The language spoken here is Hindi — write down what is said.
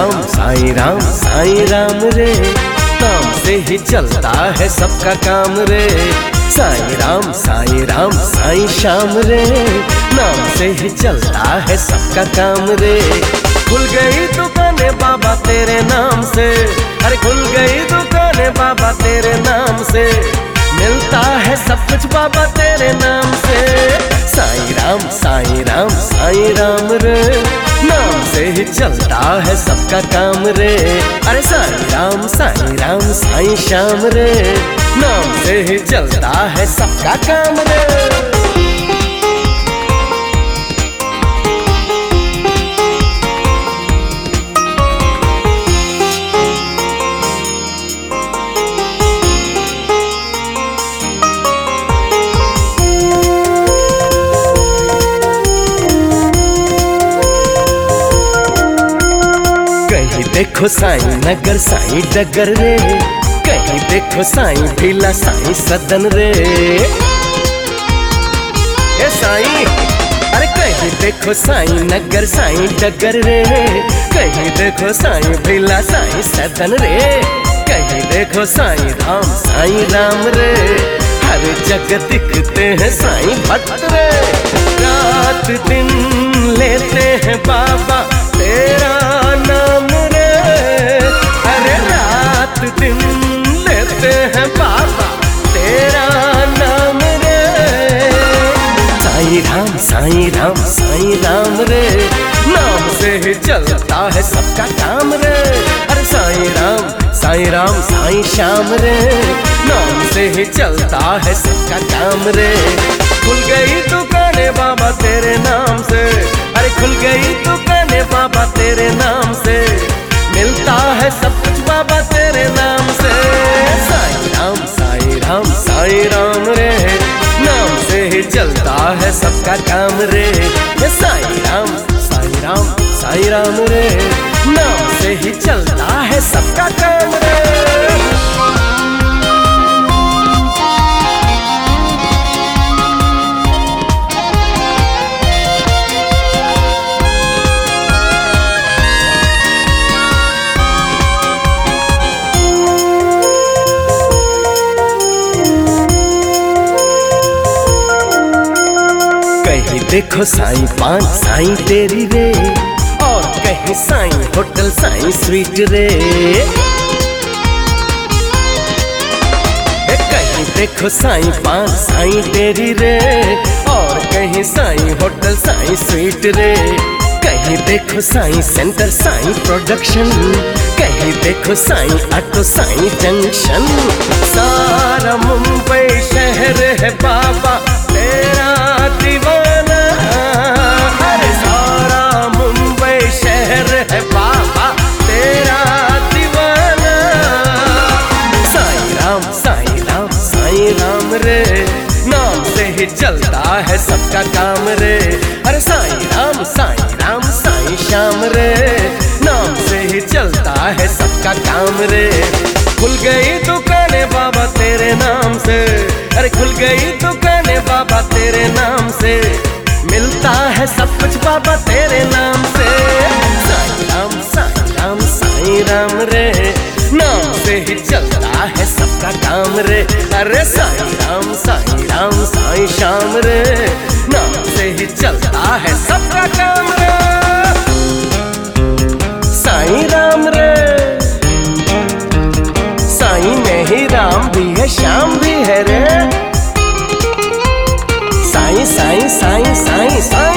साईं राम रे, नाम से ही चलता है सबका काम रे। साईं राम साईं श्याम रे, नाम से ही चलता है सबका काम रे। खुल गई दुकानें बाबा तेरे नाम से, अरे खुल गई दुकानें बाबा तेरे नाम से, मिलता है सब कुछ बाबा तेरे नाम से। साईं राम रे, नाम से ही चलता है सबका काम रे। अरे साईं राम साईं श्याम रे, नाम से ही चलता है सबका काम रे। कहीं देखो साईं नगर साईं डगर रे, कहीं देखो साईं भीला साईं सदन रे। ए साईं, अरे कहीं देखो साईं नगर साईं डगर रे, कहीं देखो साईं भीला साईं सदन रे। कहीं देखो साईं राम रे, हर जगह दिखते हैं साईं भक्त रे। रात दिन लेते हैं बाबा तेरा नाम रे, अरे रात दिन लेते हैं बाबा तेरा नाम रे। साईं राम रे, नाम से ही चलता है सबका काम रे। अरे साईं राम साईं श्याम रे, नाम से ही चलता है सबका काम रे। खुल गई दुकानें बाबा तेरे नाम से, अरे खुल गई दुकानें बाबा तेरे नाम से, मिलता है सब कुछ बाबा तेरे नाम से। साईं राम रे, नाम से ही चलता है सबका काम रे। साईं राम रे, नाम से ही चलता है सबका काम रे। कहीं देखो साईं पान साईं तेरी रे, और कहीं साईं होटल साईं स्वीट रे। कहीं देखो साईं पान साईं तेरी रे, और कहीं साईं होटल साईं स्वीट रे। कहीं देखो साईं सेंटर साईं प्रोडक्शन, कहीं देखो साईं ऑटो साईं जंक्शन। सारा मुंबई शहर है बाबा तेरा दीवाना, अरे सारा मुंबई शहर है बाबा तेरा दीवाना। साईं राम रे, नाम से ही चलता है सबका काम रे। अरे साईं राम साईं श्याम रे, नाम से ही चलता है सबका काम रे। खुल गई दुकानें बाबा तेरे नाम से, अरे खुल गई दुकानें बाबा तेरे नाम से, मिलता है सब कुछ बाबा तेरे नाम से। साईं राम रे, नाम से ही चलता है सबका काम रे। अरे साईं राम साईं श्याम रे, नाम से ही चलता है सबका काम रे। साईं राम रे, साईं में ही राम भी है श्याम भी है रे। साईं